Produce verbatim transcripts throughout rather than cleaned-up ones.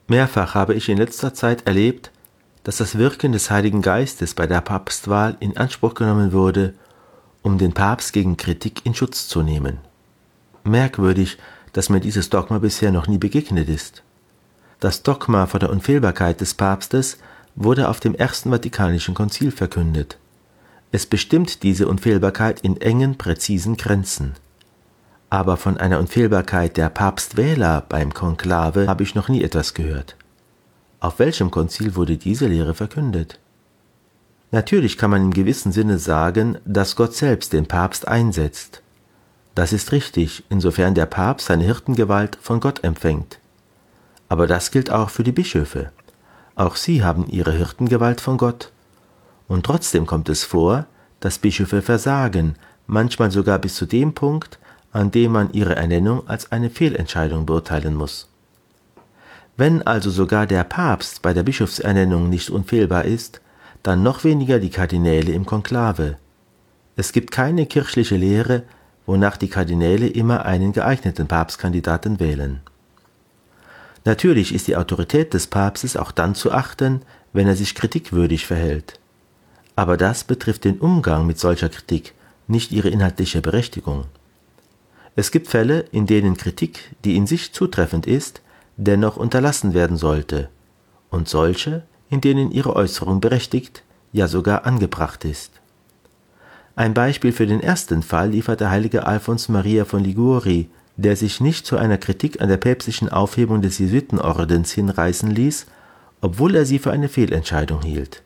Mehrfach habe ich in letzter Zeit erlebt, dass das Wirken des Heiligen Geistes bei der Papstwahl in Anspruch genommen wurde, um den Papst gegen Kritik in Schutz zu nehmen. Merkwürdig, dass mir dieses Dogma bisher noch nie begegnet ist. Das Dogma von der Unfehlbarkeit des Papstes wurde auf dem Ersten Vatikanischen Konzil verkündet. Es bestimmt diese Unfehlbarkeit in engen, präzisen Grenzen. Aber von einer Unfehlbarkeit der Papstwähler beim Konklave habe ich noch nie etwas gehört. Auf welchem Konzil wurde diese Lehre verkündet? Natürlich kann man in gewissem Sinne sagen, dass Gott selbst den Papst einsetzt. Das ist richtig, insofern der Papst seine Hirtengewalt von Gott empfängt. Aber das gilt auch für die Bischöfe. Auch sie haben ihre Hirtengewalt von Gott. Und trotzdem kommt es vor, dass Bischöfe versagen, manchmal sogar bis zu dem Punkt, an dem man ihre Ernennung als eine Fehlentscheidung beurteilen muss. Wenn also sogar der Papst bei der Bischofsernennung nicht unfehlbar ist, dann noch weniger die Kardinäle im Konklave. Es gibt keine kirchliche Lehre, wonach die Kardinäle immer einen geeigneten Papstkandidaten wählen. Natürlich ist die Autorität des Papstes auch dann zu achten, wenn er sich kritikwürdig verhält. Aber das betrifft den Umgang mit solcher Kritik, nicht ihre inhaltliche Berechtigung. Es gibt Fälle, in denen Kritik, die in sich zutreffend ist, dennoch unterlassen werden sollte, und solche, in denen ihre Äußerung berechtigt, ja sogar angebracht ist. Ein Beispiel für den ersten Fall liefert der heilige Alfons Maria von Liguori, der sich nicht zu einer Kritik an der päpstlichen Aufhebung des Jesuitenordens hinreißen ließ, obwohl er sie für eine Fehlentscheidung hielt.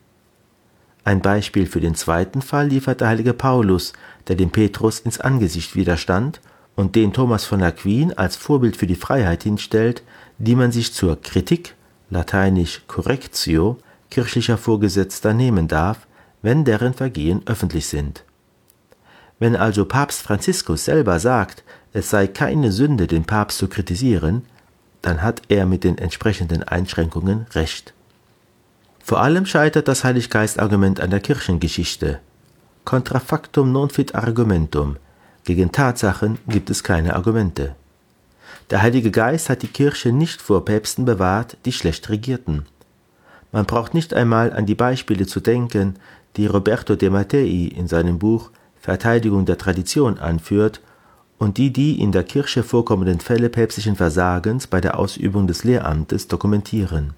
Ein Beispiel für den zweiten Fall liefert der heilige Paulus, der dem Petrus ins Angesicht widerstand und den Thomas von Aquin als Vorbild für die Freiheit hinstellt, die man sich zur Kritik, lateinisch correctio, kirchlicher Vorgesetzter nehmen darf, wenn deren Vergehen öffentlich sind. Wenn also Papst Franziskus selber sagt, es sei keine Sünde, den Papst zu kritisieren, dann hat er mit den entsprechenden Einschränkungen recht. Vor allem scheitert das Heiliggeist-Argument an der Kirchengeschichte. Contra factum non fit argumentum. Gegen Tatsachen gibt es keine Argumente. Der Heilige Geist hat die Kirche nicht vor Päpsten bewahrt, die schlecht regierten. Man braucht nicht einmal an die Beispiele zu denken, die Roberto de Mattei in seinem Buch Verteidigung der Tradition anführt und die die in der Kirche vorkommenden Fälle päpstlichen Versagens bei der Ausübung des Lehramtes dokumentieren.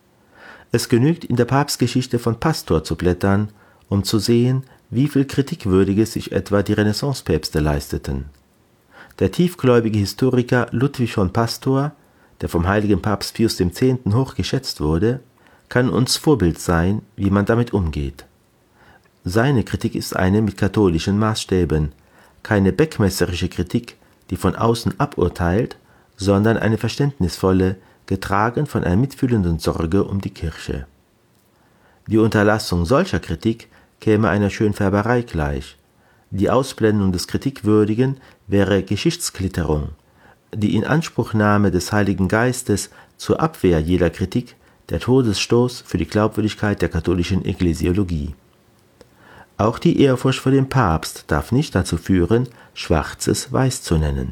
Es genügt, in der Papstgeschichte von Pastor zu blättern, um zu sehen, wie viel Kritikwürdiges sich etwa die Renaissancepäpste leisteten. Der tiefgläubige Historiker Ludwig von Pastor, der vom heiligen Papst Pius der Zehnte hoch geschätzt wurde, kann uns Vorbild sein, wie man damit umgeht. Seine Kritik ist eine mit katholischen Maßstäben, keine beckmesserische Kritik, die von außen aburteilt, sondern eine verständnisvolle, getragen von einer mitfühlenden Sorge um die Kirche. Die Unterlassung solcher Kritik käme einer Schönfärberei gleich. Die Ausblendung des Kritikwürdigen wäre Geschichtsklitterung. Die Inanspruchnahme des Heiligen Geistes zur Abwehr jeder Kritik der Todesstoß für die Glaubwürdigkeit der katholischen Ekklesiologie. Auch die Ehrfurcht vor dem Papst darf nicht dazu führen, Schwarzes weiß zu nennen.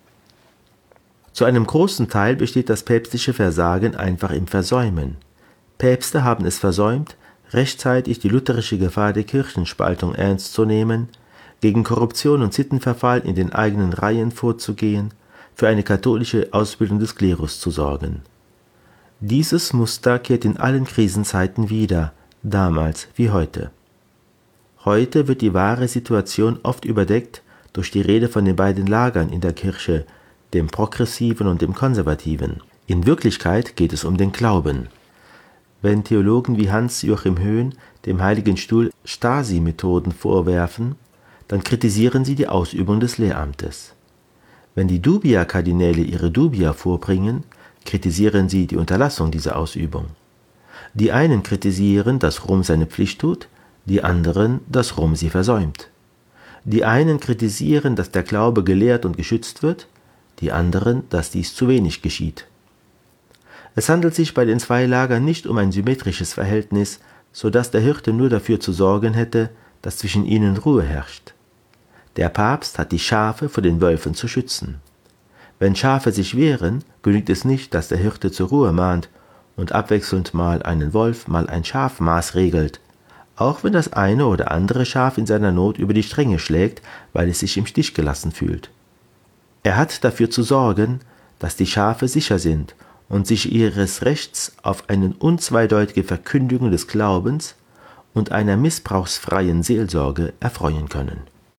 Zu einem großen Teil besteht das päpstliche Versagen einfach im Versäumen. Päpste haben es versäumt, rechtzeitig die lutherische Gefahr der Kirchenspaltung ernst zu nehmen, gegen Korruption und Sittenverfall in den eigenen Reihen vorzugehen, für eine katholische Ausbildung des Klerus zu sorgen. Dieses Muster kehrt in allen Krisenzeiten wieder, damals wie heute. Heute wird die wahre Situation oft überdeckt durch die Rede von den beiden Lagern in der Kirche, dem Progressiven und dem Konservativen. In Wirklichkeit geht es um den Glauben. Wenn Theologen wie Hans-Joachim Höhn dem Heiligen Stuhl Stasi-Methoden vorwerfen, dann kritisieren sie die Ausübung des Lehramtes. Wenn die Dubia-Kardinäle ihre Dubia vorbringen, kritisieren sie die Unterlassung dieser Ausübung. Die einen kritisieren, dass Rom seine Pflicht tut, die anderen, dass Rom sie versäumt. Die einen kritisieren, dass der Glaube gelehrt und geschützt wird, die anderen, dass dies zu wenig geschieht. Es handelt sich bei den zwei Lagern nicht um ein symmetrisches Verhältnis, so dass der Hirte nur dafür zu sorgen hätte, dass zwischen ihnen Ruhe herrscht. Der Papst hat die Schafe vor den Wölfen zu schützen. Wenn Schafe sich wehren, genügt es nicht, dass der Hirte zur Ruhe mahnt und abwechselnd mal einen Wolf, mal ein Schaf maßregelt, auch wenn das eine oder andere Schaf in seiner Not über die Stränge schlägt, weil es sich im Stich gelassen fühlt. Er hat dafür zu sorgen, dass die Schafe sicher sind und sich ihres Rechts auf eine unzweideutige Verkündigung des Glaubens und einer missbrauchsfreien Seelsorge erfreuen können.